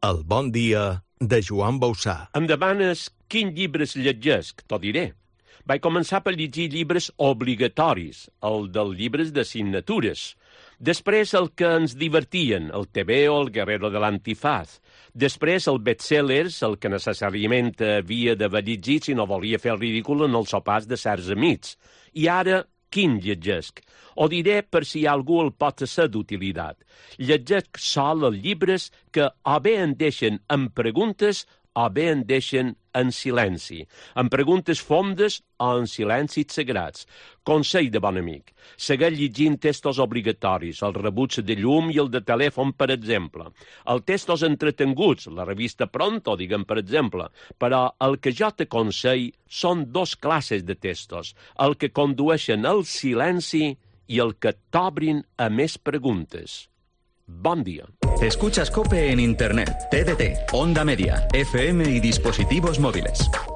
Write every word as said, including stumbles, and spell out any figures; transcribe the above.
El bon dia de Joan Bausà. Em demanes quins llibres llegesc, t'ho diré. Vaig començar per llegir llibres obligatoris, el dels llibres d'assignatures. Després el que ens divertien, el T V O, el Guerrero de l'Antifaz. Després el bestsellers, el que necessàriament havia d'haver llegit si no volia fer el ridícul en els sopars de certs amics. I ara, quin llegesc? Ho diré per si algú el pot ser d'utilitat. Llegesc sol els llibres que o bé en deixen en preguntes o bé en deixen en silenci, en preguntes fondes o en silencis sagrats. Consell de bon amic. Segueix llegint textos obligatoris, els rebuts de llum i el de telèfon, per exemple. Els textos entretenguts, la revista Pronto, diguem, per exemple. Però el que jo t'aconsell són dos classes de textos, el que condueixen al silenci i el que t'obrin a més preguntes. Bon dia. Escuchas COPE en Internet, T D T, Onda Media, F M y dispositivos móviles.